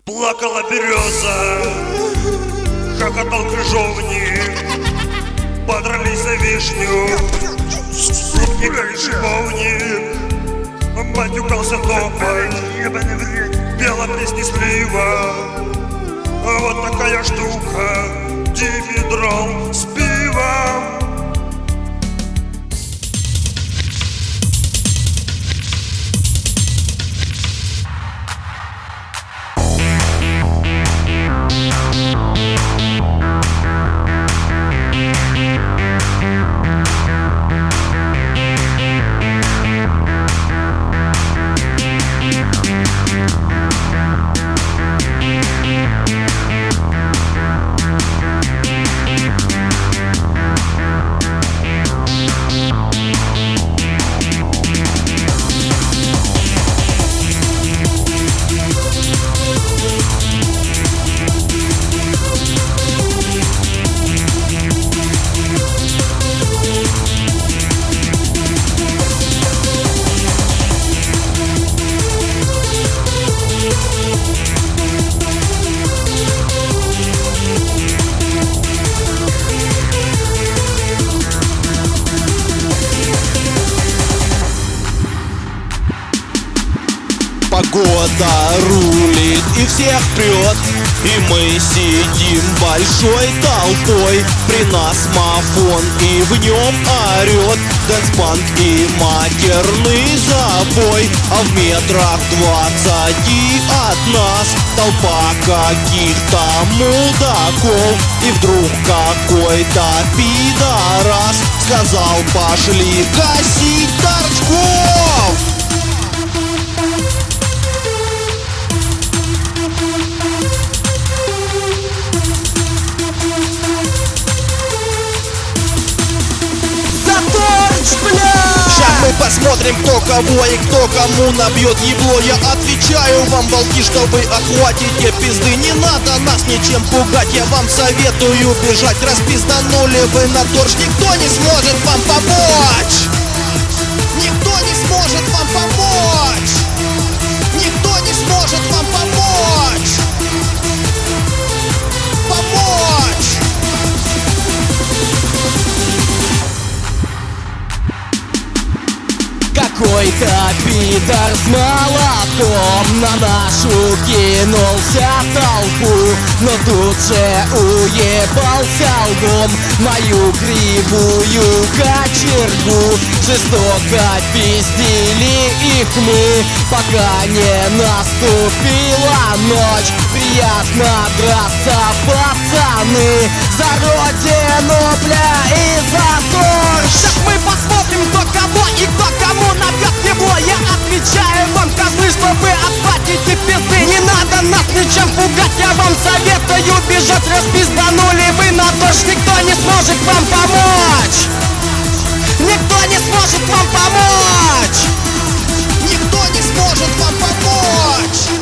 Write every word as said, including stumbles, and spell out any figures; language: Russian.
Плакала береза, хохотал крыжовник, подрались за вишню, крупник и шиповник, матюкался тополь, пела песни слива. Вот такая штука, димедрол с пивом. Погода рулит и всех прет, и мы сидим большой толпой. При нас мафон и в нем орет дэнс-панк и матерный забой. А в метрах двадцати от нас толпа каких-то мудаков. И вдруг какой-то пидорас сказал: пошли гасить торчков. Сейчас мы посмотрим, кто кого и кто кому набьет ебло. Я отвечаю вам, волки, что вы охватите пизды. Не надо нас ничем пугать, я вам советую бежать. Распизданули вы на торж, никто не сможет вам помочь. Никто не сможет вам помочь. Никто не сможет вам помочь. Помочь. Какой-то пидор с молотом на нашу кинулся в толпу, но тут же уебался лбом мою кривую кочергу. Жестоко пиздили их мы, пока не наступила ночь. Приятно драться, пацаны, за родину, бля, и за торч. Сейчас мы посмотрим, кто кого и кто кому набьет ебло. Я отвечаю вам, козлы, что вы отхватите пизды. Не надо нас ничем пугать, я вам советую бежать. Распизданули вы на торч, никто не сможет вам помочь. Никто не сможет вам помочь. Никто не сможет вам помочь.